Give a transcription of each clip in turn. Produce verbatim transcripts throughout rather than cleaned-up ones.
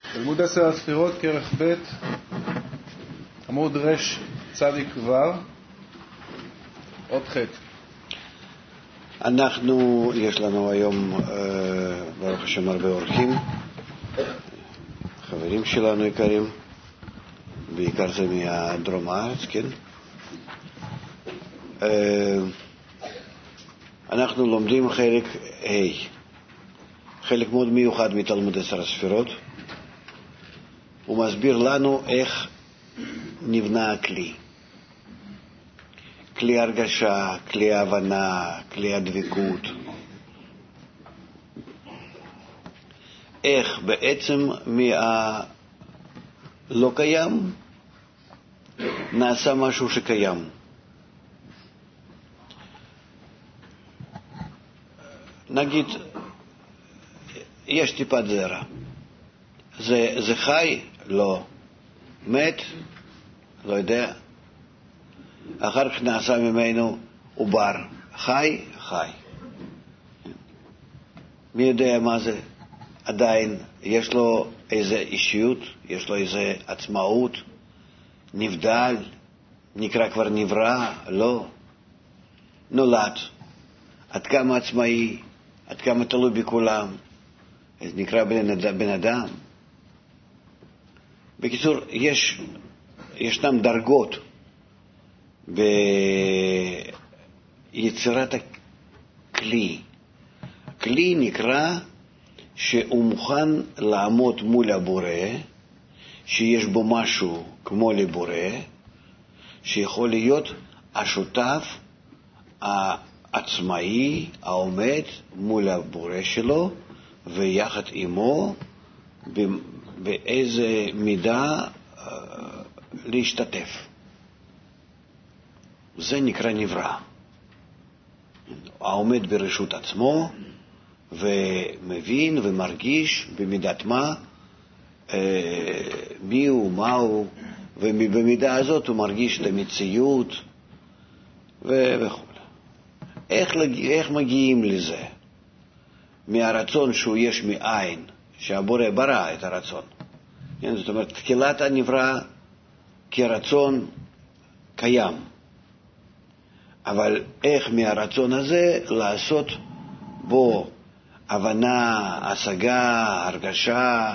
תלמוד עשר הספירות, כרך ב', עמוד רש צדיק כבר, עוד חטא. אנחנו, יש לנו היום, ברוך השם, הרבה אורחים, חברים שלנו יקרים, בעיקר זה מהדרום הארץ, כן? אנחנו לומדים חלק ה', חלק מאוד מיוחד מתלמוד עשר הספירות. הוא מסביר לנו איך נבנה הכלי. כלי הרגשה, כלי הבנה, כלי הדבקות. איך בעצם מהלא קיים נעשה משהו שקיים. נגיד, יש טיפת זרע. זה, זה חי? לא. מת? לא יודע. אחר כך נעשה ממנו עובר. חי? חי. מי יודע מה זה? עדיין יש לו איזו אישיות, יש לו איזו עצמאות, נבדל, נקרא כבר נברא? לא. נולד. עד כמה עצמאי, עד כמה תלוי בכולם. זה נקרא בן, בן אדם. בקיצור, יש, ישנם דרגות ביצירת הכלי. כלי נקרא שהוא מוכן לעמוד מול הבורא, שיש בו משהו כמו לבורא, שיכול להיות השותף העצמאי העומד מול הבורא שלו, ויחד עמו באיזה מידה uh, להשתתף. זה נקרא נברא. העומד ברשות עצמו ומבין ומרגיש במידת מה uh, מי הוא, מה הוא, ובמידה הזאת הוא מרגיש את המציאות וכו'. איך, איך מגיעים לזה? מהרצון שהוא יש מאין, שהבורא ברא את הרצון. זאת אומרת, תחילת הנברא כרצון קיים. אבל איך מהרצון הזה לעשות בו הבנה, השגה, הרגשה,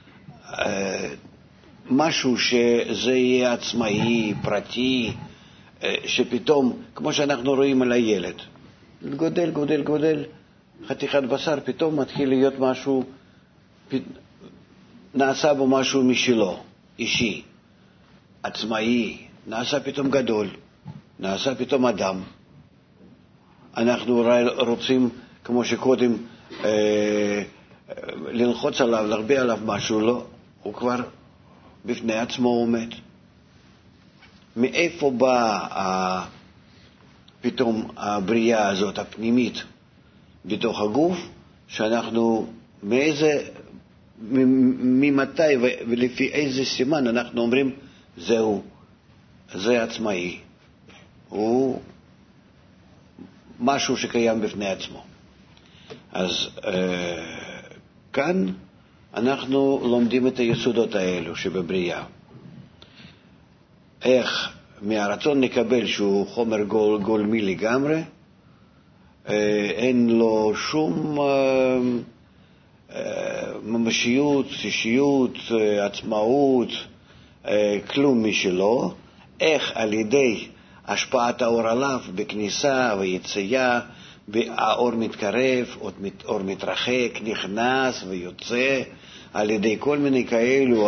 משהו שזה יהיה עצמאי, פרטי, שפתאום, כמו שאנחנו רואים על הילד, גודל, גודל, גודל, חתיכת בשר, פתאום מתחיל להיות משהו, נעשה בו משהו משלו, אישי, עצמאי, נעשה פתאום גדול, נעשה פתאום אדם. אנחנו רוצים, כמו שקודם, אה, ללחוץ עליו, להרביע עליו משהו, לא, הוא כבר בפני עצמו עומד. מאיפה באה פתאום הבריאה הזאת, הפנימית, בתוך הגוף, שאנחנו, מאיזה, ממתי ולפי איזה סימן אנחנו אומרים, זהו, זה עצמאי. הוא משהו שקיים בפני עצמו. אז אה, כאן אנחנו לומדים את היסודות האלו שבבריאה. איך מהרצון נקבל שהוא חומר גול, גולמי לגמרי, אין לו שום ממשיות, אישיות, עצמאות, כלום משלו, איך על ידי השפעת האור עליו בכניסה ויציאה, האור מתקרב, אור מתרחק, נכנס ויוצא, על ידי כל מיני כאלו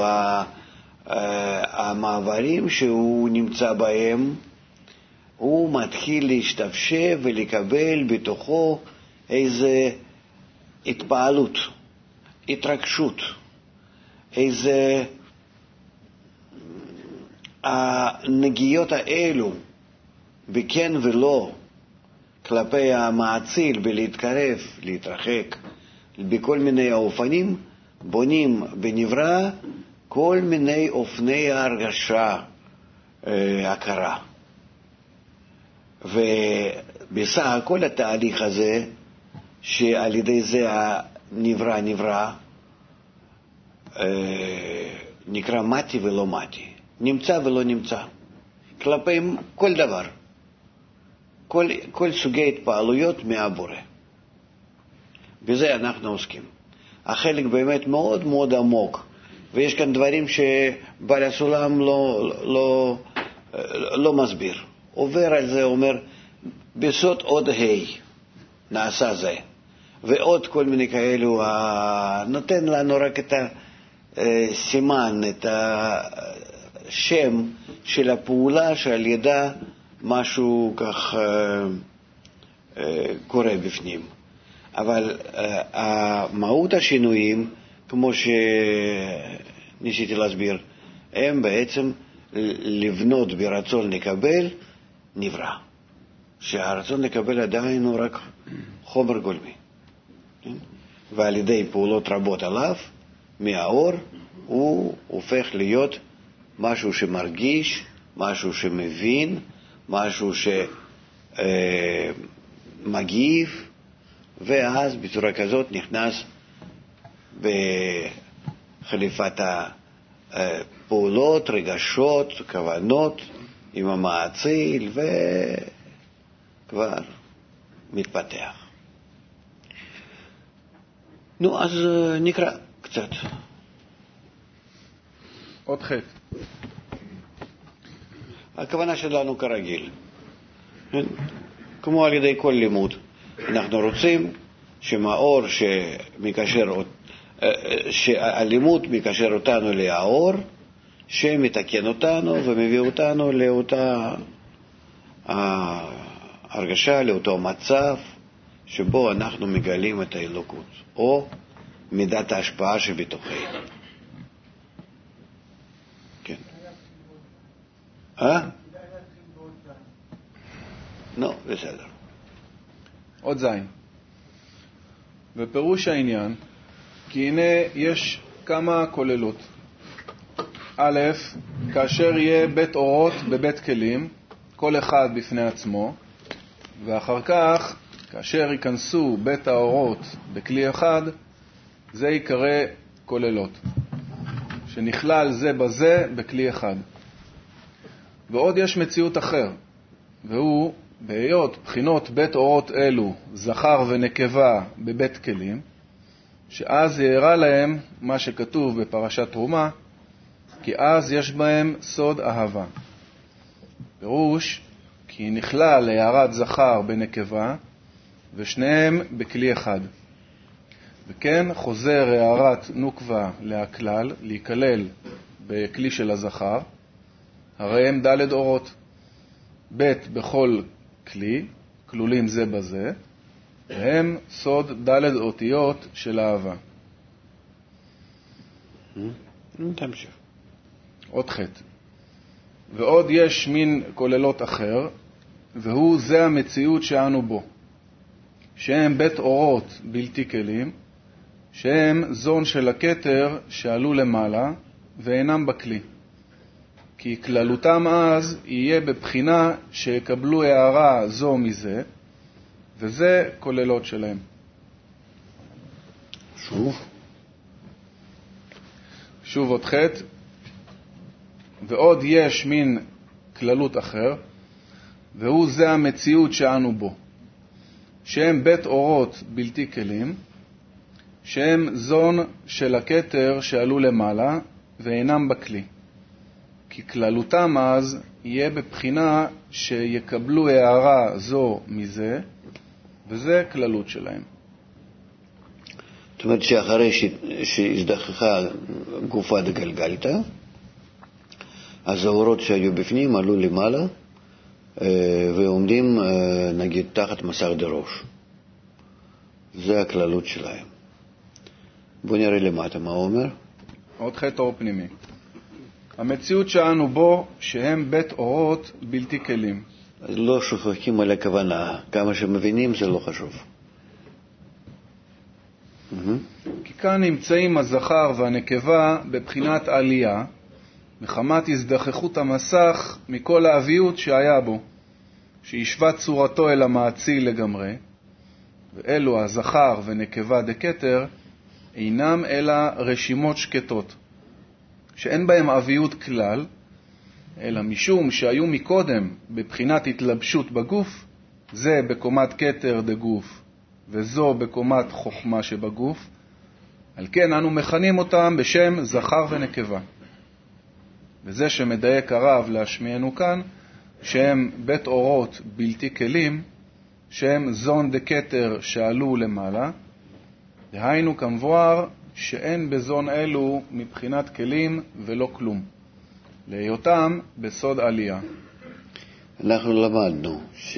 המעברים שהוא נמצא בהם, הוא מתחיל להשתפשף ולקבל בתוכו איזה התפעלות, התרגשות, איזה הנגיעות האלו בכן ולא כלפי המעציל בלהתקרב, להתרחק, בכל מיני האופנים בונים בנברא כל מיני אופני ההרגשה, הכרה. ובסך הכל התהליך הזה, שעל ידי זה הנברא נברא, נקרא מתי ולא מתי, נמצא ולא נמצא, כלפי כל דבר, כל, כל סוגי התפעלויות מהבורא. בזה אנחנו עוסקים. החלק באמת מאוד מאוד עמוק, ויש כאן דברים שבעל הסולם לא, לא, לא מסביר. עובר על זה, אומר, בסוד עוד ה' נעשה זה. ועוד כל מיני כאלו, נותן לנו רק את הסימן, את השם של הפעולה שעל ידה משהו כך קורה בפנים. אבל המהות השינויים, כמו שניסיתי להסביר, הם בעצם לבנות ברצון לקבל נברא. שהרצון לקבל עדיין הוא רק חומר גולמי. ועל ידי פעולות רבות עליו, מהאור, הוא הופך להיות משהו שמרגיש, משהו שמבין, משהו שמגיב, ואז בצורה כזאת נכנס בחליפת הפעולות, רגשות, כוונות, עם המעציל, וכבר מתפתח. נו, אז נקרא קצת. עוד חטא. הכוונה שלנו כרגיל. כמו על ידי כל לימוד. אנחנו רוצים שמאור שמקשר, שהלימוד מקשר אותנו לאור, שמתקן אותנו ומביא אותנו לאותה הרגשה, לאותו מצב, שבו אנחנו מגלים את האלוקות, או מידת ההשפעה שבתוכי. כן. אה? לא, בסדר. עוד זין. ופירוש העניין, כי הנה יש כמה כוללות. א', כאשר יהיה בית אורות בבית כלים, כל אחד בפני עצמו, ואחר כך, כאשר ייכנסו בית האורות בכלי אחד, זה יקרא כוללות, שנכלל זה בזה בכלי אחד. ועוד יש מציאות אחר, והוא בהיות בחינות בית אורות אלו, זכר ונקבה בבית כלים, שאז יראה להם מה שכתוב בפרשת תרומה, כי אז יש בהם סוד אהבה. פירוש, כי נכלל להערת זכר בנקבה, ושניהם בכלי אחד. וכן חוזר הערת נוקבה להכלל, להיכלל בכלי של הזכר, הרי הם ד' אורות, ב' בכל כלי, כלולים זה בזה, והם סוד ד' אותיות של אהבה. תמשיך. עוד חטא. ועוד יש מין כוללות אחר, והוא זה המציאות שאנו בו, שהם בית אורות בלתי כלים, שהם זון של הכתר שעלו למעלה ואינם בכלי. כי כללותם אז יהיה בבחינה שיקבלו הערה זו מזה, וזה כוללות שלהם. שוב. שוב עוד חטא. ועוד יש מין כללות אחר, והוא זה המציאות שאנו בו, שהם בית אורות בלתי כלים, שהם זון של הכתר שעלו למעלה ואינם בכלי. כי כללותם אז יהיה בבחינה שיקבלו הערה זו מזה, וזה כללות שלהם. זאת אומרת שאחרי שהזדחכה גופה דגלגלתה, אז האורות שהיו בפנים עלו למעלה, ועומדים נגיד תחת מסך דרוש. זה הכללות שלהם. בוא נראה למטה מה הוא אומר. עוד חטא אור פנימי. המציאות שאנו בו שהם בית אורות בלתי כלים. אז לא שוכחים על הכוונה. כמה שמבינים זה לא חשוב. כי כאן נמצאים הזכר והנקבה בבחינת עלייה, מחמת הזדחכות המסך מכל האביות שהיה בו, שישבה צורתו אל המעציל לגמרי, ואלו הזכר ונקבה דקטר, אינם אלא רשימות שקטות, שאין בהם אביות כלל, אלא משום שהיו מקודם בבחינת התלבשות בגוף, זה בקומת כתר דגוף, וזו בקומת חוכמה שבגוף, על כן אנו מכנים אותם בשם זכר ונקבה. וזה שמדייק הרב להשמיענו כאן, שהם בית אורות בלתי כלים, שהם זון דקטר שעלו למעלה, דהיינו כמבואר שאין בזון אלו מבחינת כלים ולא כלום, להיותם בסוד עלייה. אנחנו למדנו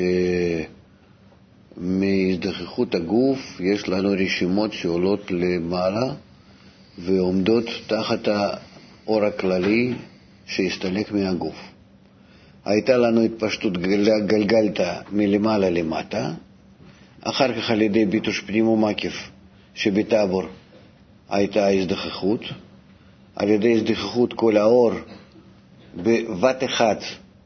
שמהזדחכות הגוף יש לנו רשימות שעולות למעלה ועומדות תחת האור הכללי שהסתלק מהגוף. הייתה לנו התפשטות גלגלתא מלמעלה למטה, אחר כך על ידי ביטוש פנים ומקיף שבטבור הייתה הזדחכות, על ידי הזדחכות כל האור בבת אחת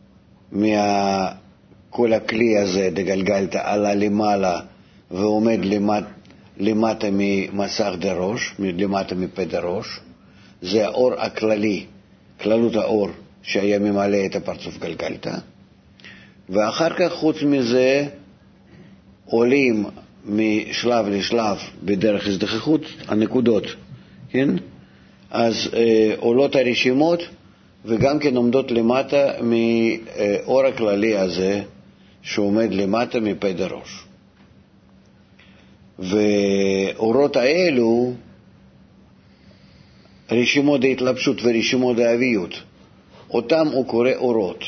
מכל הכלי הזה דגלגלתא עלה למעלה ועומד למט, למטה ממסך דראש, למטה מפה דראש. זה האור הכללי, כללות האור שהיה ממלא את הפרצוף גלגלתא. ואחר כך חוץ מזה עולים משלב לשלב בדרך הזדחכות הנקודות, כן? אז אה, עולות הרשימות וגם כן עומדות למטה מאור הכללי הזה שעומד למטה מפה דראש. ואורות האלו, רשימות ההתלבשות ורשימות האביות, אותם הוא קורא אורות.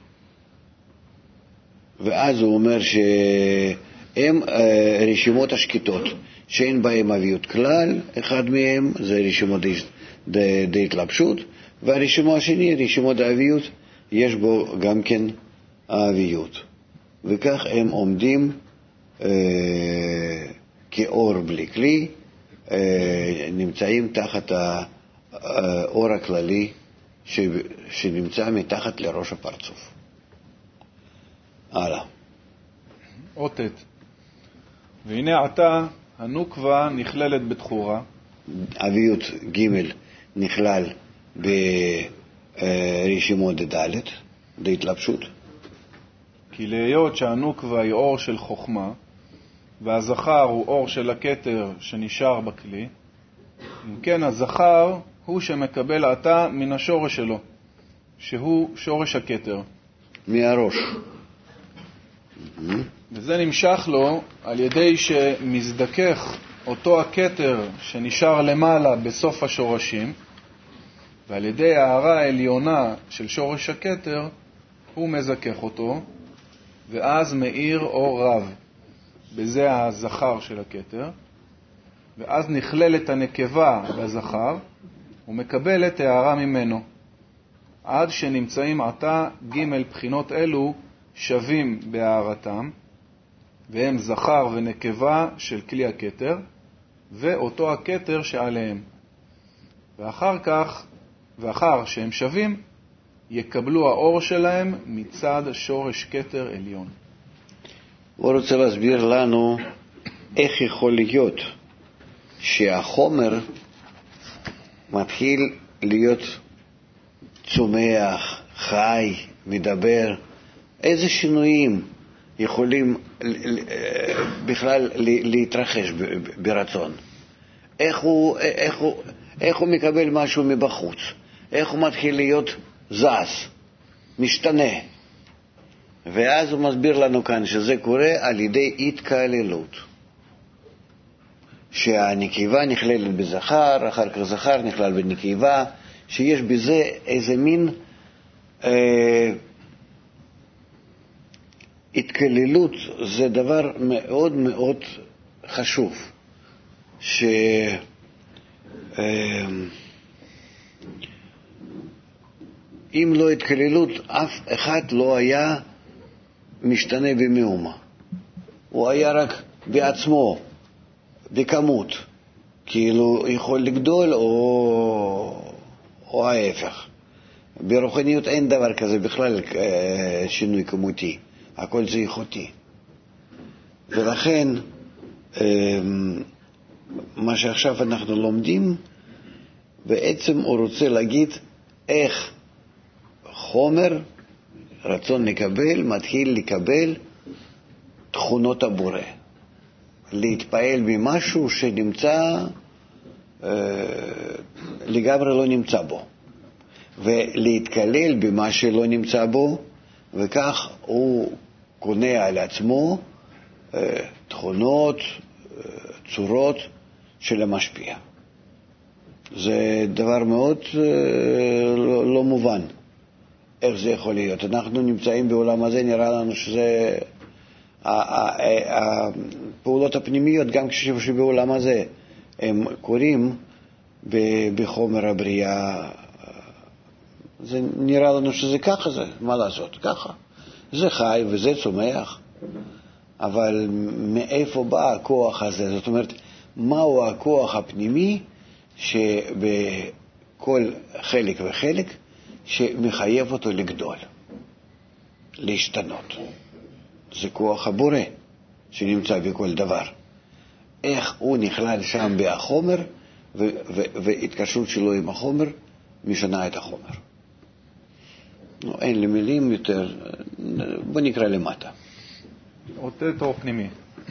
ואז הוא אומר שהם רשימות השקטות, שאין בהם אביות כלל. אחד מהם זה רשימות ההתלבשות, והרשימה השני, רשימות האביות, יש בו גם כן האביות. וכך הם עומדים אה, כאור בלי כלי, אה, נמצאים תחת האור הכללי ש, שנמצא מתחת לראש הפרצוף. הלאה. אותת. והנה עתה הנוקבה נכללת בתחורה. אביות ג' נכלל ברשימות ד' דהתלבשות. כי להיות שהנוקבה היא אור של חוכמה, והזכר הוא אור של הכתר שנשאר בכלי, אם כן הזכר הוא שמקבל עתה מן השורש שלו, שהוא שורש הכתר. מהראש. וזה נמשך לו על ידי שמזדכך אותו הכתר שנשאר למעלה בסוף השורשים, ועל ידי הערה העליונה של שורש הכתר הוא מזכך אותו, ואז מאיר אור רב. בזה הזכר של הכתר, ואז נכללת הנקבה בזכר ומקבלת הערה ממנו, עד שנמצאים עתה ג' בחינות אלו שווים בהערתם, והם זכר ונקבה של כלי הכתר ואותו הכתר שעליהם. ואחר כך, ואחר שהם שווים, יקבלו האור שלהם מצד שורש כתר עליון. הוא רוצה להסביר לנו איך יכול להיות שהחומר מתחיל להיות צומח, חי, מדבר. איזה שינויים יכולים בכלל להתרחש ברצון? איך הוא, איך הוא, איך הוא מקבל משהו מבחוץ? איך הוא מתחיל להיות זז, משתנה? ואז הוא מסביר לנו כאן שזה קורה על ידי התקללות. שהנקבה נכללת בזכר, אחר כך זכר נכלל בנקבה, שיש בזה איזה מין אה, התקללות. זה דבר מאוד מאוד חשוב. ש... אה, אם לא התקללות, אף אחד לא היה משתנה במאומה. הוא היה רק בעצמו, בכמות. כאילו יכול לגדול או, או ההפך. ברוחניות אין דבר כזה בכלל שינוי כמותי. הכל זה איכותי. ולכן מה שעכשיו אנחנו לומדים, בעצם הוא רוצה להגיד איך חומר, רצון לקבל, מתחיל לקבל תכונות הבורא. להתפעל ממשהו שנמצא, אה, לגמרי לא נמצא בו. ולהתקלל במה שלא נמצא בו, וכך הוא קונה על עצמו אה, תכונות, אה, צורות של המשפיע. זה דבר מאוד אה, לא, לא מובן. איך זה יכול להיות? אנחנו נמצאים בעולם הזה, נראה לנו שזה הפעולות הפנימיות, גם כשבעולם הזה הם קוראים בחומר הבריאה, זה נראה לנו שזה ככה, זה מה לעשות? ככה. זה חי וזה צומח, אבל מאיפה בא הכוח הזה? זאת אומרת, מהו הכוח הפנימי שבכל חלק וחלק שמחייב אותו לגדול, להשתנות? זה כוח הבורא שנמצא בכל דבר. איך הוא נכלל שם בחומר, והתקשרות שלו עם החומר משנה את החומר. לא, אין לי מילים יותר, בוא נקרא למטה. אותה אור פנימי.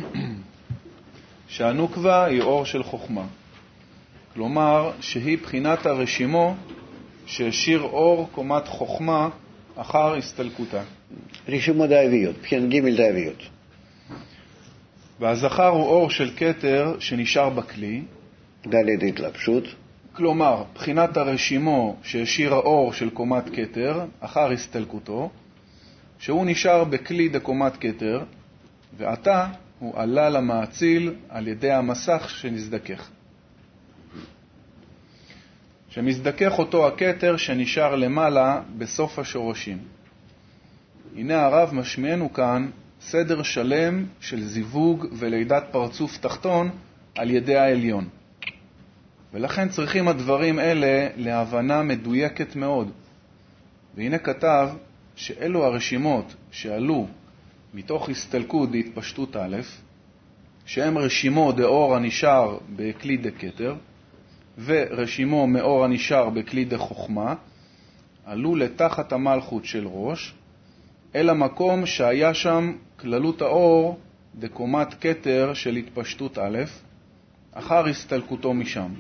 שהנוקבה היא אור של חוכמה. כלומר, שהיא בחינת הרשימו שהשאיר אור קומת חוכמה אחר הסתלקותה. רשימו דאביות, בחינת ג' דאביות. והזכר הוא אור של כתר שנשאר בכלי. דלת התלבשות. כלומר, בחינת הרשימו שהשאיר האור של קומת כתר אחר הסתלקותו, שהוא נשאר בכלי דקומת כתר, ועתה הוא עלה למעציל על ידי המסך שנזדכך. שמזדכך אותו הכתר שנשאר למעלה בסוף השורשים. הנה הרב משמיענו כאן סדר שלם של זיווג ולידת פרצוף תחתון על ידי העליון. ולכן צריכים הדברים אלה להבנה מדויקת מאוד. והנה כתב שאלו הרשימות שעלו מתוך הסתלקות להתפשטות א', שהם רשימו דאור הנשאר בכלי דקטר, ורשימו מאור הנשאר בכלי דחוכמה, עלו לתחת המלכות של ראש, אל המקום שהיה שם כללות האור דקומת כתר של התפשטות א', אחר הסתלקותו משם.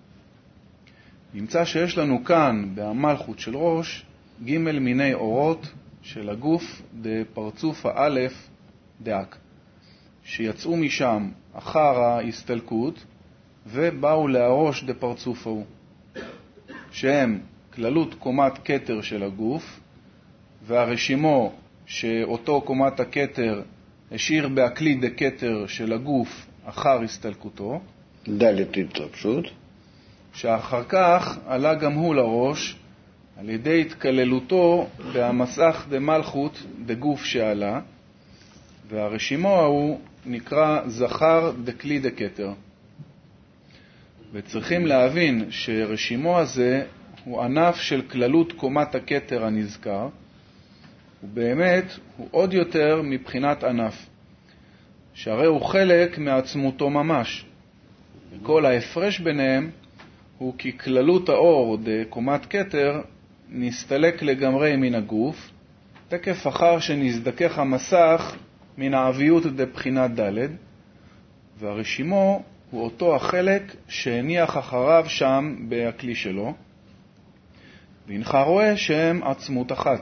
נמצא שיש לנו כאן במלכות של ראש ג' מיני אורות של הגוף דפרצוף האלף דאק, שיצאו משם אחר ההסתלקות ובאו להראש דפרצוף ההוא, שהם כללות קומת כתר של הגוף, והרשימו שאותו קומת הכתר השאיר בהכלי דכתר של הגוף אחר הסתלקותו, דלת התלבשות, שאחר כך עלה גם הוא לראש על ידי התקללותו במסך דמלכות דגוף שעלה, והרשימו ההוא נקרא זכר דכלי דכתר. וצריכים להבין שרשימו הזה הוא ענף של כללות קומת הכתר הנזכר, ובאמת הוא עוד יותר מבחינת ענף, שהרי הוא חלק מעצמותו ממש, וכל ההפרש ביניהם הוא כי כללות האור דקומת כתר נסתלק לגמרי מן הגוף, תקף אחר שנזדכך המסך מן העביות דבחינת ד', והרשימו הוא אותו החלק שהניח אחריו שם בכלי שלו, והנך רואה שהם עצמות אחת.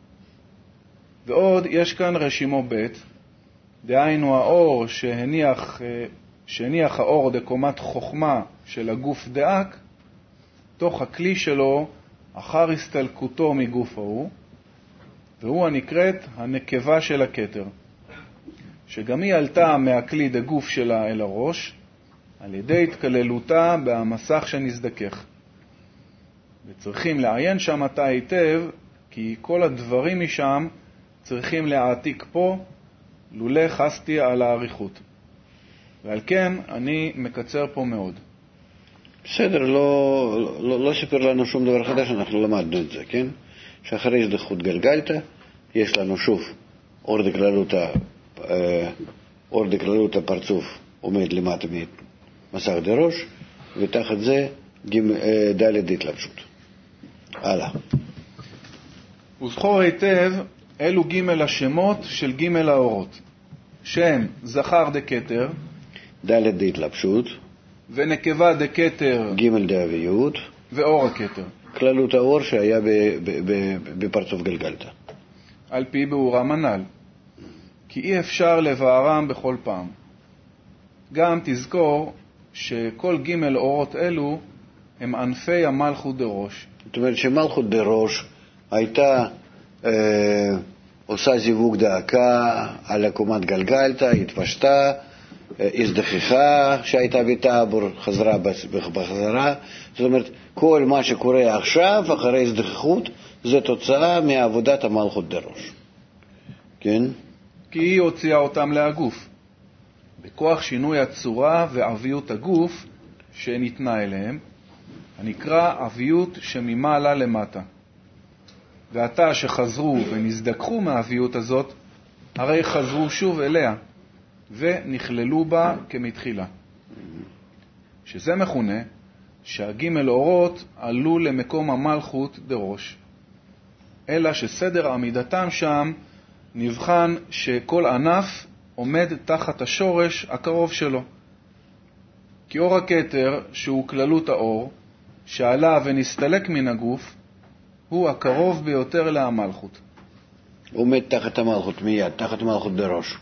ועוד יש כאן רשימו ב', דהיינו האור שהניח, שהניח האור דקומת חוכמה של הגוף דאק, תוך הכלי שלו אחר הסתלקותו מגוף ההוא, והוא הנקראת הנקבה של הכתר, שגם היא עלתה מהכלי דגוף שלה אל הראש, על ידי התקללותה במסך שנזדכך. וצריכים לעיין שם אתה היטב, כי כל הדברים משם צריכים להעתיק פה, לולא חסתי על העריכות. ועל כן אני מקצר פה מאוד. בסדר, לא, לא, לא ספר לנו שום דבר חדש, אנחנו למדנו את זה, כן? שאחרי הזדכות גלגלת, יש לנו שוב אור דקללות, אור דקללות הפרצוף עומד למטה מסך דרוש, ותחת זה ד' התלבשות. הלאה. וזכור היטב אלו ג' השמות של ג' האורות, שהם זכר דקטר, ד' התלבשות, ונקבה דקטר, ג' דאביות, ואור הכתר. כללות האור שהיה בפרצוף גלגלתא. על פי באורם הנ"ל, כי אי אפשר לבארם בכל פעם. גם תזכור שכל ג' אורות אלו הם ענפי המלכות דראש. זאת אומרת שמלכות דראש הייתה אה, עושה זיווג דאקה על עקומת גלגלתא, התפשטה, אה, הזדככה שהייתה בטאבור, חזרה בחזרה. זאת אומרת, כל מה שקורה עכשיו אחרי הזדככות זה תוצאה מעבודת המלכות דראש. כן? כי היא הוציאה אותם להגוף, בכוח שינוי הצורה ועביות הגוף שניתנה אליהם, הנקרא עביות שממעלה למטה. ועתה שחזרו ונזדככו מהעביות הזאת, הרי חזרו שוב אליה, ונכללו בה כמתחילה. שזה מכונה שהגימל אורות עלו למקום המלכות דראש. אלא שסדר עמידתם שם נבחן שכל ענף עומד תחת השורש הקרוב שלו. כי אור הכתר, שהוא כללות האור, שעלה ונסתלק מן הגוף, הוא הקרוב ביותר להמלכות. עומד תחת המלכות מיד, תחת מלכות דראש.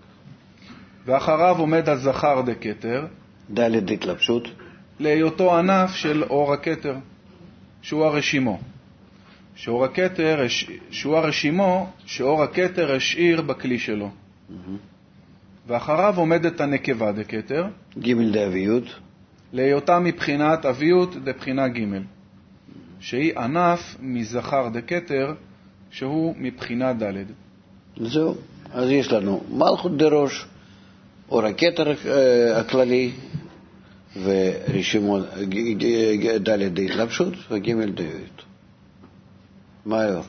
ואחריו עומד הזכר דקטר, ד' התלבשות, להיותו ענף של אור הכתר, שהוא הרשימו. שאור הכתר, שהוא הרשימו, שאור הכתר השאיר בכלי שלו. Mm-hmm. ואחריו עומדת הנקבה דקטר, ג' דאביות, להיותה מבחינת אביות דבחינה ג', שהיא ענף מזכר דקטר, שהוא מבחינה ד'. זהו, אז יש לנו מלכות דראש, אור הכתר הכללי, ורשימו ד' התלבשות וג' דאביות. מה היום?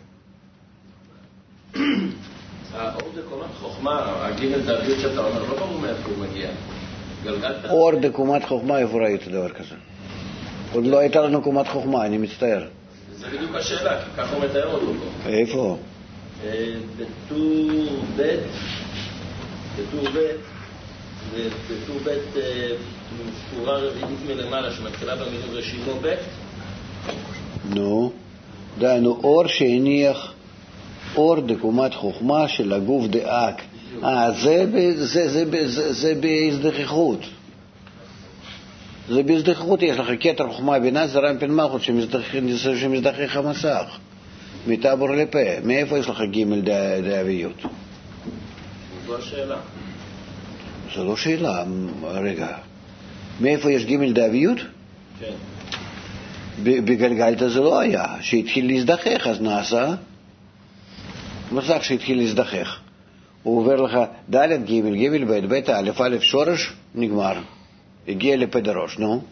האור דקומת חוכמה, הגימל דאביות שאתה אומר, לא ברור מאיפה הוא מגיע. אור דקומת חוכמה, איפה ראית דבר כזה? עוד לא הייתה לנו קומת חוכמה, אני מצטער. זה בדיוק השאלה, כי ככה הוא מתאר אותו פה. איפה? בטור ב', בטור ב', בטור ב' שורה רביעית מלמעלה שמתחילה במילים רשימו ב'. נו, דיינו, אור שהניח אור דקומת חוכמה של הגוף דאק. אה, זה, זה, זה, זה, זה בהזדככות. זה בהזדככות, יש לך כתר חוכמה בינה, זה רמפין מלכות שמזדכך המסך. מטאבור לפה. מאיפה יש לך ג' דאביות? זו השאלה. זו לא שאלה, רגע. מאיפה יש ג' דאביות? כן. בגלגלתא זה לא היה. שהתחיל להזדכך, אז נעשה מסך שהתחיל להזדכך. הוא עובר לך ד' ג' ג' ב' ב' א' א' שורש, נגמר. הגיע לפה דראש, נו.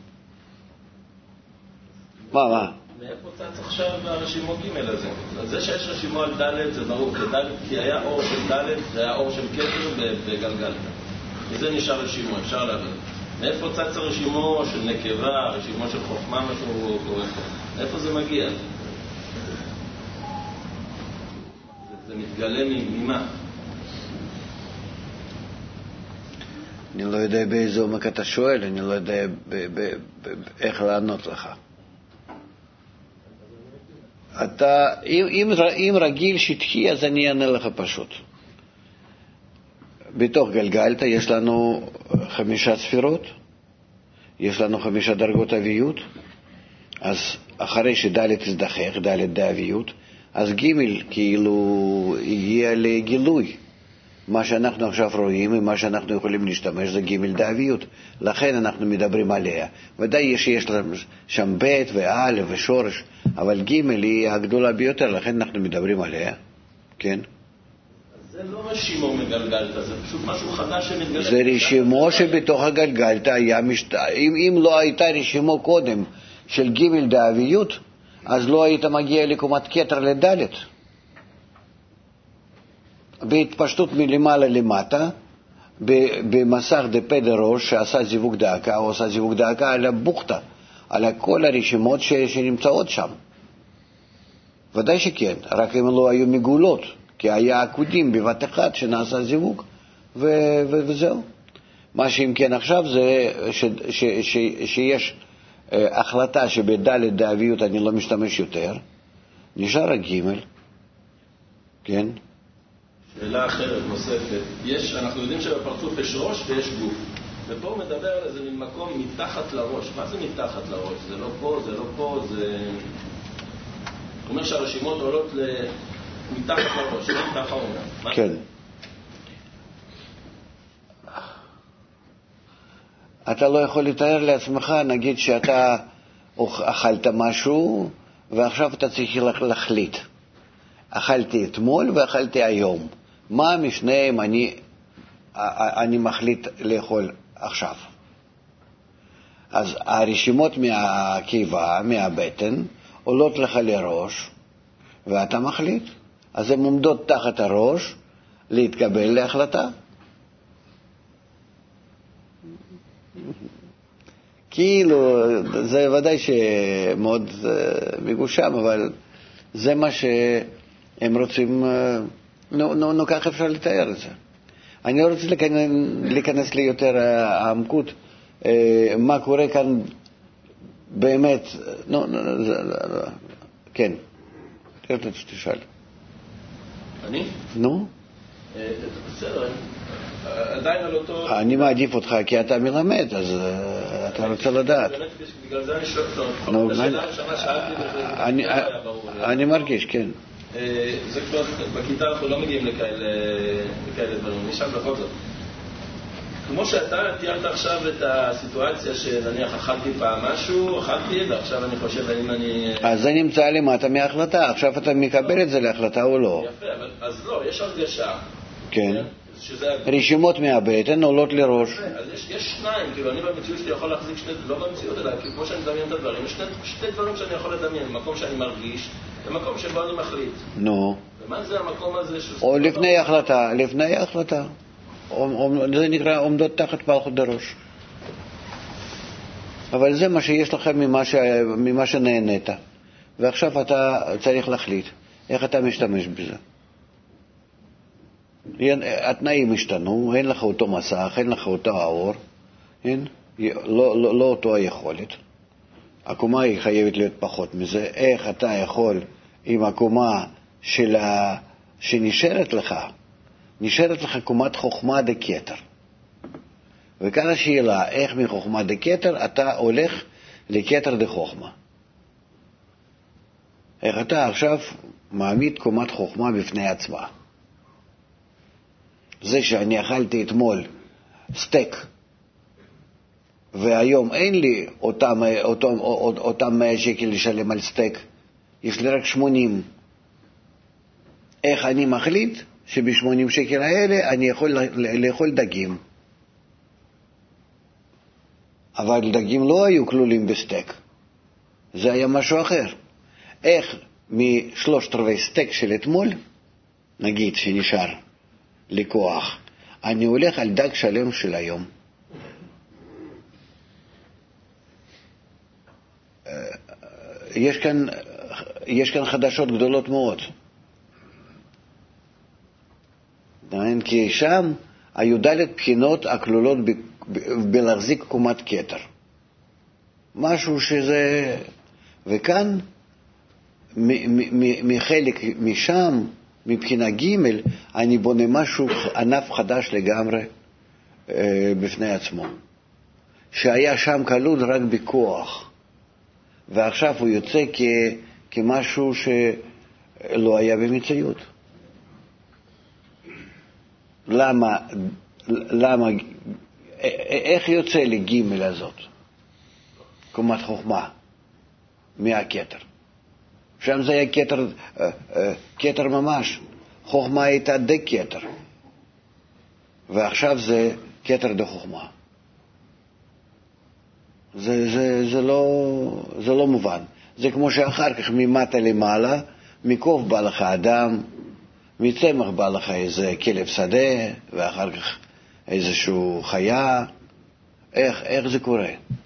מה, מה? מאיפה צץ עכשיו הרשימו ג' הזה? אז זה שיש רשימו על ד' זה ברור, כי היה אור של ד' זה היה אור של כתר בגלגלתא. וזה נשאר רשימו, אפשר להבין. מאיפה צץ הרשימו של נקבה, הרשימו של חוכמה, משהו קורה פה? מאיפה זה מגיע? זה מתגלה ממה? אני לא יודע באיזה עומק אתה שואל, אני לא יודע איך לענות לך. אתה, אם, אם, אם רגיל שטחי, אז אני אענה לך פשוט. בתוך גלגלתא יש לנו חמישה ספירות, יש לנו חמישה דרגות אביות, אז אחרי שד' תזדכך, ד' דאביות, אז ג' כאילו הגיע לגילוי. מה שאנחנו עכשיו רואים ומה שאנחנו יכולים להשתמש זה ג' דאביות, לכן אנחנו מדברים עליה. ודאי שיש שם ב' וא' ושורש, אבל ג' היא הגדולה ביותר, לכן אנחנו מדברים עליה. כן? זה לא רשימו מגלגלתא, זה פשוט משהו חדש שמתגלגל. זה רשימו שבתוך הגלגלתא היה משת... אם, אם לא הייתה רשימו קודם של ג' דאביות, אז לא היית מגיע לקומת כתר לדלת. בהתפשטות מלמעלה למטה, במסך דפה דראש שעשה זיווג דאקה, או עשה זיווג דאקה על הבוכתה, על כל הרשימות ש, שנמצאות שם. ודאי שכן, רק הם לא היו מגולות, כי היה עקודים בבת אחת שנעשה זיווג, ו, ו, וזהו. מה שאם כן עכשיו זה ש, ש, ש, שיש אה, החלטה שבדלת דאביות אני לא משתמש יותר, נשאר הגימל, כן? שאלה אחרת, נוספת. יש, אנחנו יודעים שבפרצוף יש ראש ויש גוף. ופה הוא מדבר על איזה מין מקום מתחת לראש. מה זה מתחת לראש? זה לא פה, זה לא פה, זה... הוא אומר שהרשימות עולות מתחת לראש, ככה הוא אומר. כן. אתה לא יכול לתאר לעצמך, נגיד שאתה אכלת משהו, ועכשיו אתה צריך להחליט. אכלתי אתמול ואכלתי היום. מה משניהם אני, אני מחליט לאכול עכשיו? אז הרשימות מהקיבה, מהבטן, עולות לך לראש, ואתה מחליט. אז הן עומדות תחת הראש להתקבל להחלטה. כאילו, זה ודאי שמאוד מגושם, אבל זה מה שהם רוצים, נו, נו, נו, כך אפשר לתאר את זה. אני לא רוצה להיכנס ליותר העמקות, מה קורה כאן באמת, נו, נו, זה, כן, תשאל. אני? נו? בסדר, עדיין על אותו... אני מעדיף אותך כי אתה מלמד, אז אתה רוצה לדעת. בגלל זה אני שואל אותו, השאלה הראשונה שאלתי וזה לא היה ברור. אני מרגיש, כן. זה כבר, בכיתה אנחנו לא מגיעים לכאלה דברים, נשאל בכל זאת. כמו שאתה תיארת עכשיו את הסיטואציה שנניח אכלתי פעם משהו, אכלתי ועכשיו אני חושב האם אני... אז זה נמצא למטה מההחלטה, עכשיו אתה מקבל את זה להחלטה או לא. יפה, אז לא, יש הרגשה. כן. רשימות מהבטן עולות לראש. אז יש, יש שניים, כאילו אני במציאות שלי יכול להחזיק שני, לא במציאות אלא, כי כמו שאני מדמיין את הדברים, יש שני, שני דברים שאני יכול לדמיין, מקום שאני מרגיש, ומקום שבו אני מחליט. נו. ומה זה המקום הזה שזה... או לפני ההחלטה, לפני ההחלטה. זה נקרא עומדות תחת פלחות דראש. אבל זה מה שיש לך ממה, ש... ממה שנהנית. ועכשיו אתה צריך להחליט איך אתה משתמש בזה. התנאים השתנו, אין לך אותו מסך, אין לך אותו האור, אין? לא, לא, לא אותו היכולת. הקומה היא חייבת להיות פחות מזה. איך אתה יכול עם הקומה של ה... שנשארת לך, נשארת לך קומת חוכמה דקטר. וכאן השאלה, איך מחוכמה דקטר אתה הולך לקטר דחוכמה? איך אתה עכשיו מעמיד קומת חוכמה בפני עצמה? זה שאני אכלתי אתמול סטייק, והיום אין לי אותם, אותם, אותם מאה שקל לשלם על סטייק, יש לי רק שמונים. איך אני מחליט שב-שמונים שקל האלה אני יכול לאכול דגים? אבל דגים לא היו כלולים בסטייק, זה היה משהו אחר. איך משלושת רבעי סטייק של אתמול, נגיד שנשאר לכוח, אני הולך על דג שלם של היום? יש כאן, יש כאן חדשות גדולות מאוד. כי שם היו דלת בחינות הכלולות ב, ב, בלהחזיק קומת כתר. משהו שזה... וכאן, מ, מ, מחלק משם, מבחינה ג' אני בונה משהו, ענף חדש לגמרי אה, בפני עצמו. שהיה שם כלול רק בכוח. ועכשיו הוא יוצא כ, כמשהו שלא היה במציאות. למה, למה, איך יוצא לגימל הזאת? קומת חוכמה, מהכתר. שם זה היה כתר, כתר ממש. חוכמה הייתה די כתר. ועכשיו זה כתר די חוכמה. זה, זה, זה לא, זה לא מובן. זה כמו שאחר כך ממטה למעלה, מקוף בא לך אדם, מצמח בא לך איזה כלב שדה, ואחר כך איזשהו חיה, איך, איך זה קורה?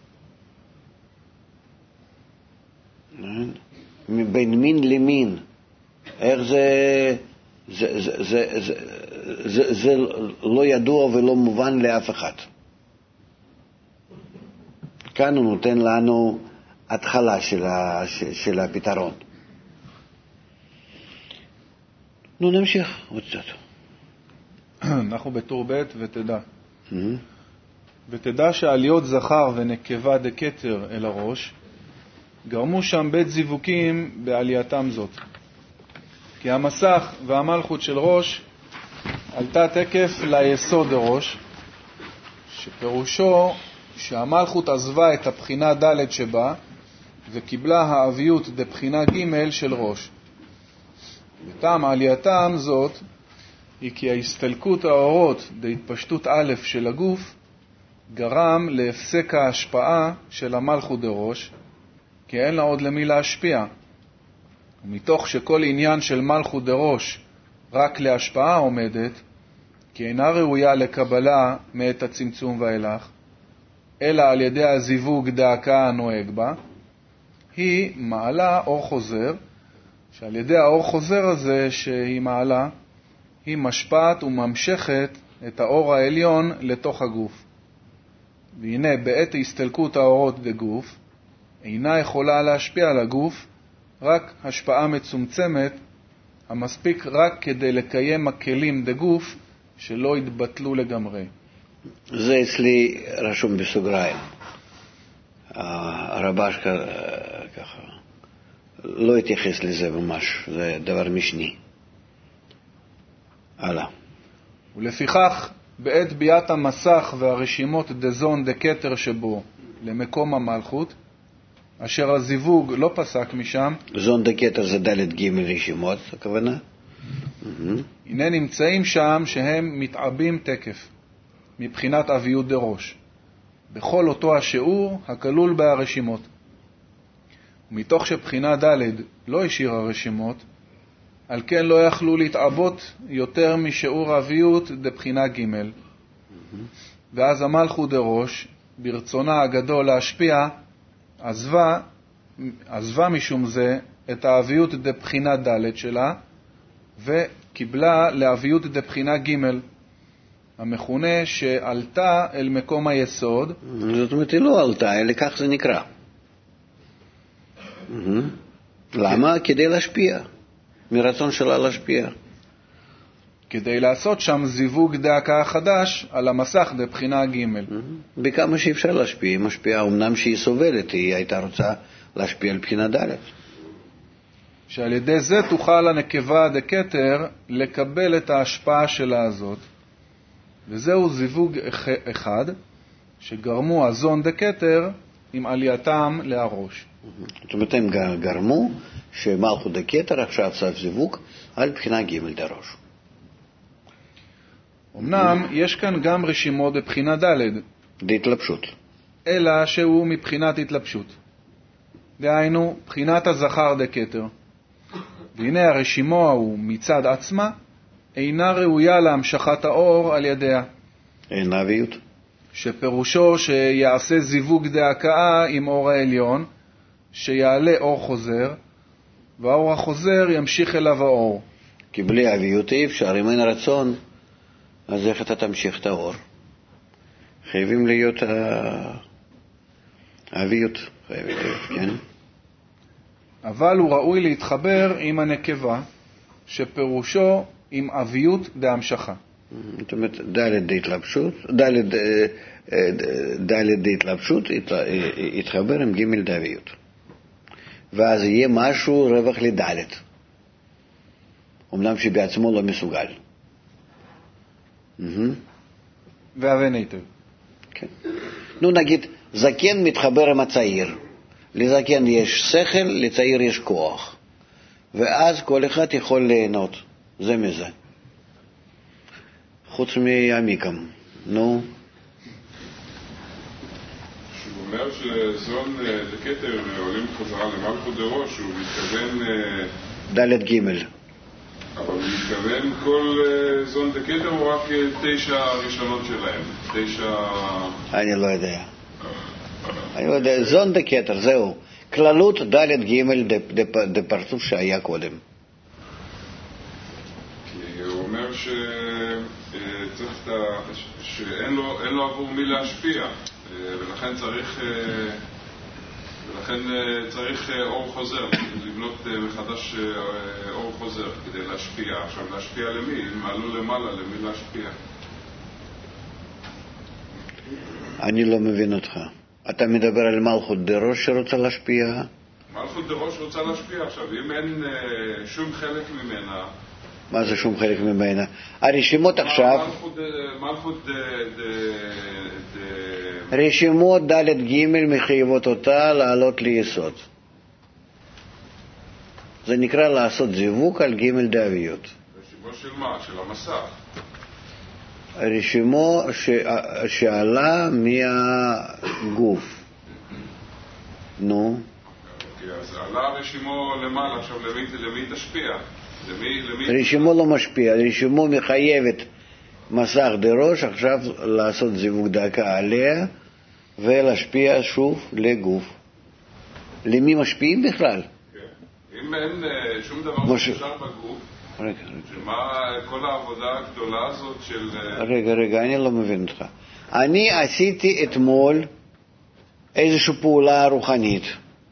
בין מין למין, איך זה, זה, זה, זה, זה, זה, זה לא ידוע ולא מובן לאף אחד. כאן הוא נותן לנו התחלה של, ה, של הפתרון. נו, נמשיך עוד קצת. אנחנו בטור ב' ותדע. Mm-hmm. ותדע שעליות זכר ונקבה דקטר אל הראש, גרמו שם בית זיווקים בעלייתם זאת. כי המסך והמלכות של ראש עלתה תקף ליסוד הראש, שפירושו שהמלכות עזבה את הבחינה ד' שבה, וקיבלה האביות דבחינה ג' של ראש. וטעם עלייתם זאת, היא כי ההסתלקות האורות דהתפשטות א' של הגוף, גרם להפסק ההשפעה של המלכות דראש, כי אין לה עוד למי להשפיע. ומתוך שכל עניין של מלכות דראש רק להשפעה עומדת, כי אינה ראויה לקבלה מאת הצמצום ואילך, אלא על ידי הזיווג דאקה הנוהג בה, היא מעלה אור חוזר, שעל ידי האור חוזר הזה שהיא מעלה, היא משפעת וממשכת את האור העליון לתוך הגוף. והנה בעת הסתלקות האורות דגוף, אינה יכולה להשפיע על הגוף, רק השפעה מצומצמת, המספיק רק כדי לקיים הכלים דגוף שלא יתבטלו לגמרי. זה אצלי רשום בסוגריים. הרבש ככה לא התייחס לזה ממש, זה דבר משני. הלאה. ולפיכך, בעת ביאת המסך והרשימות דזון דקטר שבו למקום המלכות, אשר הזיווג לא פסק משם, זון דקטר זה ד' ג' רשימות, הכוונה? הנה נמצאים שם שהם מתעבים תקף, מבחינת אביות דראש, בכל אותו השיעור הכלול בהרשימות. ומתוך שבחינה ד' לא השאירה רשימות, על כן לא יכלו להתעבות יותר משיעור אביות דבחינה ג'. ואז המלכות דראש, ברצונה הגדול להשפיע, עזבה, עזבה משום זה את האביות דבחינה ד' שלה, וקיבלה לאביות דבחינה ג', המכונה שעלתה אל מקום היסוד. זאת אומרת, היא לא עלתה, אלא כך זה נקרא. למה? כדי להשפיע. מרצון שלה להשפיע. כדי לעשות שם זיווג דאקה חדש על המסך דבחינה ג'. בכמה שאפשר להשפיע, היא משפיעה, אמנם שהיא סובלת, היא הייתה רוצה להשפיע על בחינה ד'. שעל ידי זה תוכל הנקבה דקטר לקבל את ההשפעה שלה הזאת, וזהו זיווג אחד שגרמו הזון דקטר עם עלייתם להראש. זאת אומרת, הם גרמו שמלכות דקטר עכשיו עשה זיווג על בחינה ג' דראש. אמנם יש כאן גם רשימות בבחינה ד' דהתלבשות, אלא שהוא מבחינת התלבשות, דהיינו בחינת הזכר דקטר. והנה הרשימו ההוא מצד עצמה אינה ראויה להמשכת האור על ידיה, אין אביות, שפירושו שיעשה זיווג דאקה עם אור העליון, שיעלה אור חוזר, והאור החוזר ימשיך אליו האור. כי בלי אביות אי אפשר, אם אין רצון, אז איך אתה תמשיך את האור? חייבים להיות אביות, חייבים להיות, כן? אבל הוא ראוי להתחבר עם הנקבה, שפירושו עם אביות דהמשכה. זאת אומרת, ד' דהתלבשות, ד' דהתלבשות יתחבר עם ג' דאביות. ואז יהיה משהו רווח לד', אמנם שבעצמו לא מסוגל. והבן היטב. כן. נו נגיד, זקן מתחבר עם הצעיר. לזקן יש שכל, לצעיר יש כוח. ואז כל אחד יכול ליהנות. זה מזה. חוץ מעמיקם. נו. שהוא אומר שזון דקטר עולים חזרה למלכות דראש, הוא מתכוון... ד' ג'. אבל הוא מתכוון כל אה, זון דקטר או רק אה, תשע הראשונות שלהם? תשע... אני לא יודע. אני לא יודע, זון דקטר, זהו. כללות ד' ג' דפרצוף שהיה קודם. כי הוא אומר ש... צריך את ה... שאין לו, אין לו עבור מי להשפיע, ולכן צריך, ולכן צריך אור חוזר, לבנות מחדש אור חוזר כדי להשפיע. עכשיו להשפיע למי? אם עלו למעלה, למי להשפיע? אני לא מבין אותך. אתה מדבר על מלכות דרוש שרוצה להשפיע? מלכות דרוש רוצה להשפיע. עכשיו, אם אין שום חלק ממנה, מה זה שום חלק ממנה? הרשימות עכשיו... מלכות רשימות ד' ג' מחייבות אותה לעלות ליסוד. זה נקרא לעשות זיווג על ג' דאביות. רשימו של מה? של המסך. רשימו ש... שעלה מהגוף. נו. אוקיי, אז עלה רשימו למעלה, עכשיו למי, למי תשפיע? למי, למי... רשימו לא משפיע, רשימו מחייבת מסך דרוש עכשיו לעשות זיווג דקה עליה ולהשפיע שוב לגוף. למי משפיעים בכלל? כן. אם אין שום דבר שאפשר בגוף, רגע, רגע. שמה כל העבודה הגדולה הזאת של... רגע, רגע, אני לא מבין אותך. אני עשיתי אתמול איזושהי פעולה רוחנית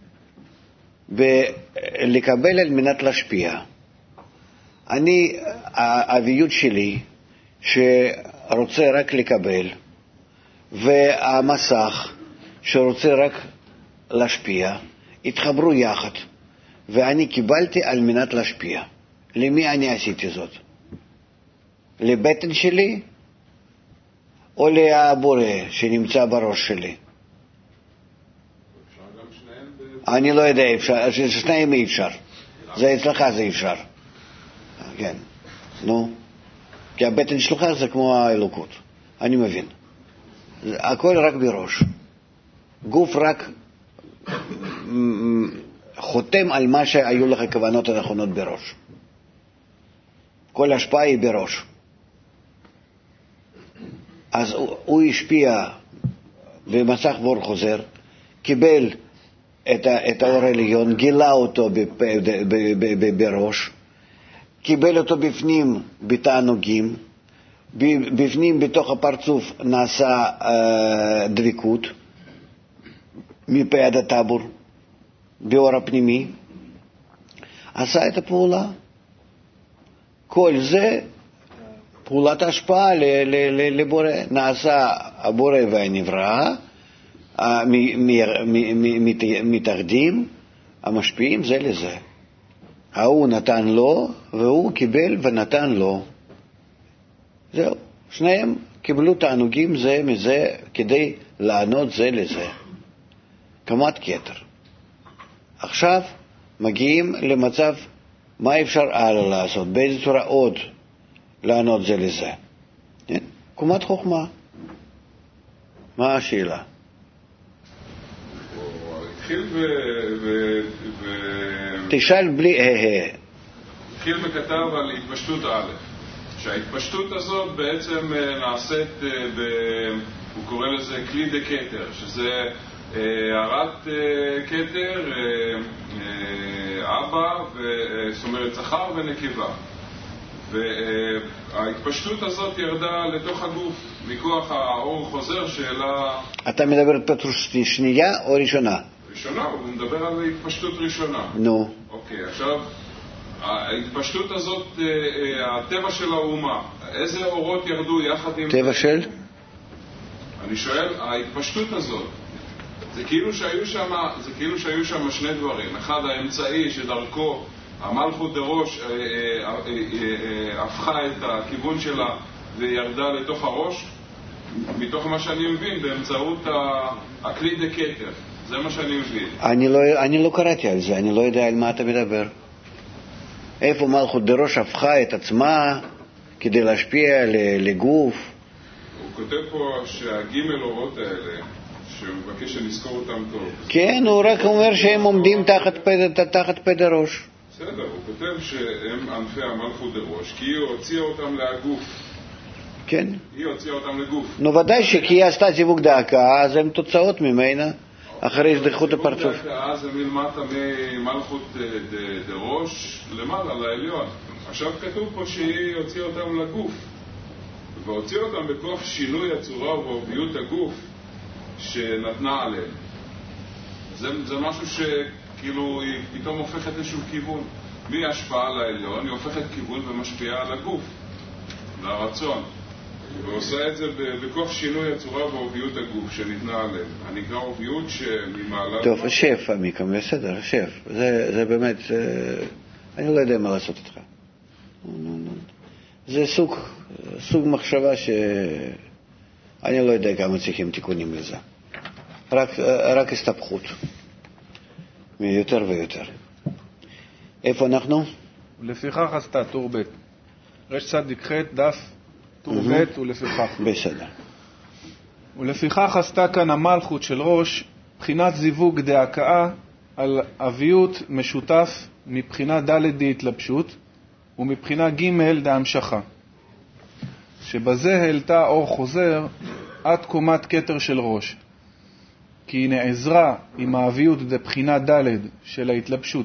לקבל על מנת להשפיע. אני, האביות שלי שרוצה רק לקבל, והמסך שרוצה רק להשפיע, התחברו יחד, ואני קיבלתי על מנת להשפיע. למי אני עשיתי זאת? לבטן שלי או לבורא שנמצא בראש שלי? אני לא יודע, אפשר, ששניים אי אפשר. זה אצלך זה אפשר. כן, נו. כי הבטן שלך זה כמו האלוקות. אני מבין. הכל רק בראש. גוף רק חותם על מה שהיו לך כוונות הנכונות בראש. כל השפעה היא בראש. אז הוא, הוא השפיע במסך בור חוזר, קיבל את, ה, את האור העליון, גילה אותו בפ, ב, ב, ב, ב, בראש, קיבל אותו בפנים בתענוגים, בפנים בתוך הפרצוף נעשה אה, דבקות, מפה עד הטבור, באור הפנימי, עשה את הפעולה. כל זה פעולת השפעה לבורא. נעשה הבורא והנברא, מתאחדים, המשפיעים זה לזה. ההוא נתן לו והוא קיבל ונתן לו. זהו, שניהם קיבלו תענוגים זה מזה כדי לענות זה לזה. כמעט כתר. עכשיו מגיעים למצב מה אפשר הלאה לעשות, באיזה צורה עוד לענות זה לזה. קומת חוכמה. מה השאלה? התחיל ו... תשאל בלי הה. התחיל וכתב על התפשטות א', שההתפשטות הזאת בעצם נעשית, ב... הוא קורא לזה כלי דה קטר, שזה הערת קטר, אבא, זאת אומרת זכר ונקבה. וההתפשטות הזאת ירדה לתוך הגוף מכוח האור חוזר שאלה... אתה מדבר על התפשטות שנייה או ראשונה? ראשונה, הוא מדבר על התפשטות ראשונה. נו. אוקיי, עכשיו, ההתפשטות הזאת, הטבע של האומה, איזה אורות ירדו יחד עם... טבע של? אני שואל, ההתפשטות הזאת, זה כאילו שהיו שם, זה כאילו שהיו שם שני דברים. אחד, האמצעי שדרכו המלכות דרוש הפכה את הכיוון שלה וירדה לתוך הראש, מתוך מה שאני מבין, באמצעות הכלי דה קטר. זה מה שאני מבין. אני לא, אני לא קראתי על זה, אני לא יודע על מה אתה מדבר. איפה מלכות דרוש הפכה את עצמה כדי להשפיע לגוף? הוא כותב פה שהגימל אורות האלה, שהוא מבקש שנזכור אותם טוב. כן, הוא רק אומר שהם עומדים תחת פד, תחת פד הראש. בסדר, הוא כותב שהם ענפי המלכות דראש, כי היא הוציאה אותם להגוף. כן. היא הוציאה אותם לגוף. נו, ודאי שכי היא עשתה זיווג דאקה, אז הם תוצאות ממנה, אחרי הזדחכות הפרצוף. זיווג דאקה זה מלמטה ממלכות דראש למעלה, לעליון. עכשיו כתוב פה שהיא הוציאה אותם לגוף, והוציאה אותם בכוח שינוי הצורה ובעוביות הגוף שנתנה עליהם. זה, זה משהו שכאילו היא פתאום הופכת איזשהו כיוון. מהשפעה לעליון היא הופכת כיוון ומשפיעה על הגוף, לרצון. ועושה את זה בכוח שינוי הצורה ועוביות הגוף שניתנה עליהם. הנקרא עוביות שממעלה... טוב, שף, עמיקם, בסדר, שף. זה, זה באמת, זה... אני לא יודע מה לעשות איתך. זה סוג, סוג מחשבה שאני לא יודע כמה צריכים תיקונים לזה. רק, רק הסתפחות. יותר ויותר. איפה אנחנו? לפיכך עשתה טור ב' רש צדיק ח' דף טור ב' ולפיכך. בסדר. ולפיכך עשתה כאן המלכות של ראש בחינת זיווג דהקאה על אביות משותף מבחינה ד' דהתלבשות ומבחינה ג' דהמשכה, שבזה העלתה אור חוזר עד קומת כתר של ראש, כי היא נעזרה עם האביות דבחינה ד' של ההתלבשות.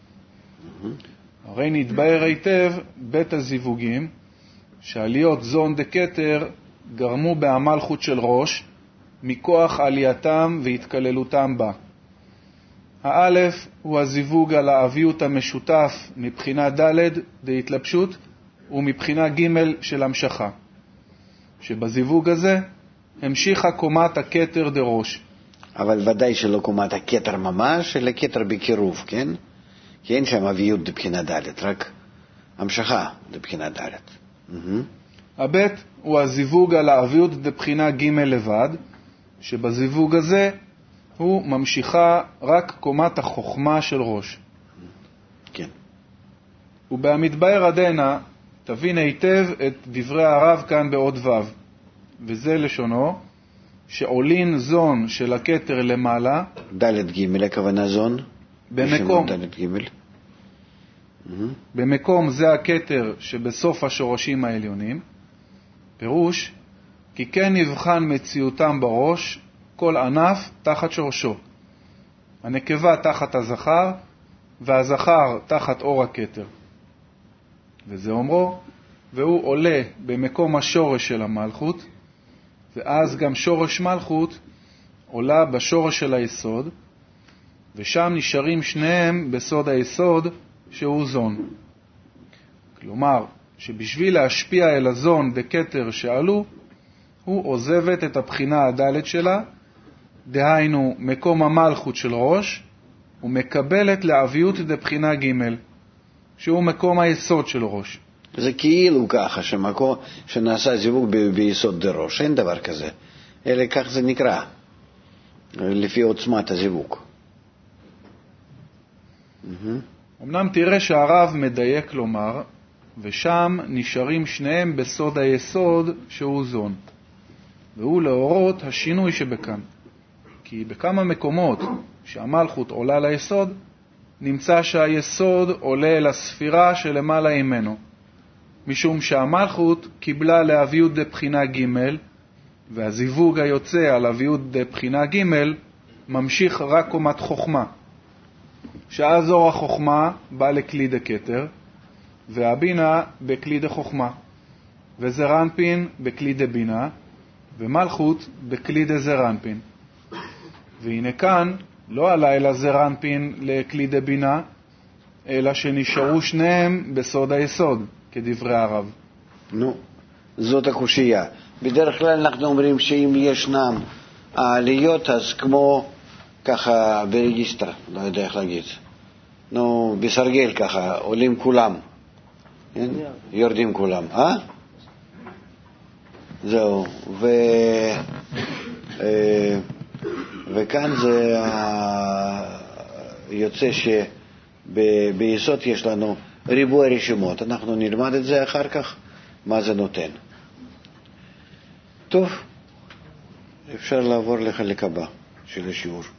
הרי נתבהר היטב בית הזיווגים שעליות זון דקטר גרמו בהמלכות של ראש מכוח עלייתם והתקללותם בה. האלף הוא הזיווג על האביות המשותף מבחינה ד' דהתלבשות ומבחינה ג' של המשכה, שבזיווג הזה המשיכה קומת הכתר דראש. אבל ודאי שלא קומת הכתר ממש, אלא כתר בקירוב, כן? כי אין שם אביות דבחינה ד', רק המשכה דבחינה ד'. הבית הוא הזיווג על האביות דבחינה ג' לבד, שבזיווג הזה הוא ממשיכה רק קומת החוכמה של ראש. כן. ובהמתבהר עדנה תבין היטב את דברי הרב כאן בעוד ו', וזה לשונו, שעולין זון של הכתר למעלה, ד' ג' הכוונה זון, במקום, ד' ג'. במקום זה הכתר שבסוף השורשים העליונים, פירוש, כי כן נבחן מציאותם בראש, כל ענף תחת שורשו, הנקבה תחת הזכר, והזכר תחת אור הכתר. וזה אומרו, והוא עולה במקום השורש של המלכות, ואז גם שורש מלכות עולה בשורש של היסוד, ושם נשארים שניהם בסוד היסוד שהוא זון. כלומר, שבשביל להשפיע אל הזון בכתר שעלו, הוא עוזבת את הבחינה הדלת שלה, דהיינו מקום המלכות של ראש, ומקבלת לאביות דבחינה ג', שהוא מקום היסוד של ראש. זה כאילו ככה, שמקום שנעשה זיווג ב- ביסוד דראש, אין דבר כזה, אלא כך זה נקרא, לפי עוצמת הזיווג. אמנם תראה שהרב מדייק לומר, ושם נשארים שניהם בסוד היסוד שהוא זון, והוא להורות השינוי שבכאן. כי בכמה מקומות שהמלכות עולה ליסוד, נמצא שהיסוד עולה אל הספירה שלמעלה ממנו, משום שהמלכות קיבלה לאביות דבחינה ג', והזיווג היוצא על אביות דבחינה ג' ממשיך רק קומת חוכמה, שאז אור החוכמה בא לכלי דקטר, והבינה בכלי דחוכמה, וזרנפין בכלי דבינה, ומלכות בכלי דזרנפין. והנה כאן לא עלה אלא זרנפין לכלי דבינה, אלא שנשארו שניהם בסוד היסוד, כדברי הרב. נו, זאת הקושייה. בדרך כלל אנחנו אומרים שאם ישנם העליות, אז כמו ככה ברגיסטר, לא יודע איך להגיד, נו, בסרגל ככה, עולים כולם, כן? יורדים כולם, אה? זהו, ו... וכאן זה יוצא שביסוד יש לנו ריבוי רשימות. אנחנו נלמד את זה אחר כך, מה זה נותן. טוב, אפשר לעבור לחלק הבא של השיעור.